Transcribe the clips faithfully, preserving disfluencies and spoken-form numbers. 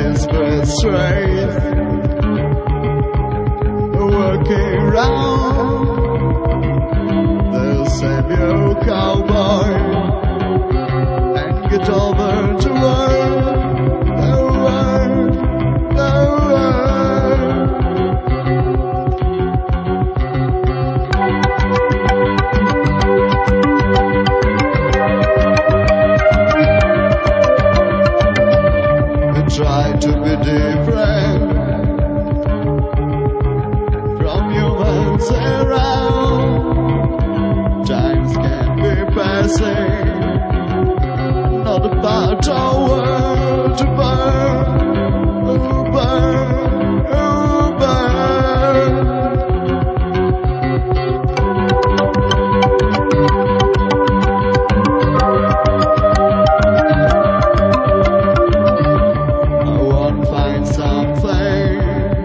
desperate strain, working round. They'll save you, cowboy, and get over to work. The work, the work. You try to be different from humans around. Times can be passing, not about our world to burn, oh burn, oh burn. I won't find something,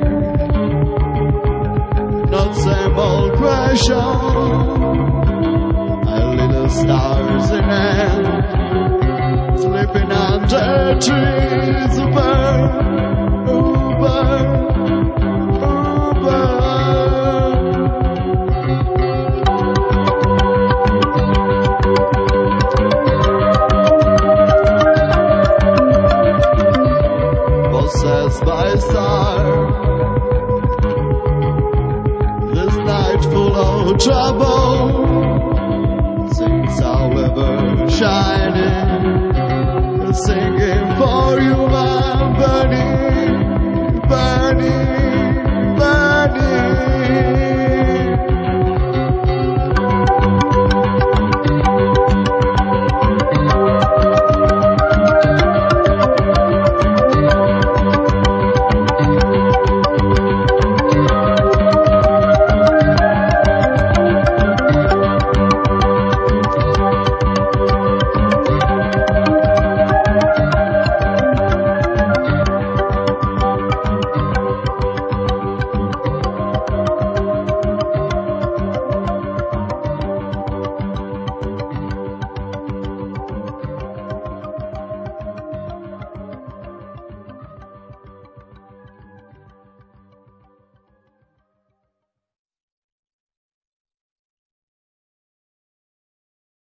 not same old question. Stars in hand, sleeping under trees, burn, oh burn, oh burn. Possessed by star, this night full of trouble. Sings however shining, singing for you, I'm burning, burning, burning.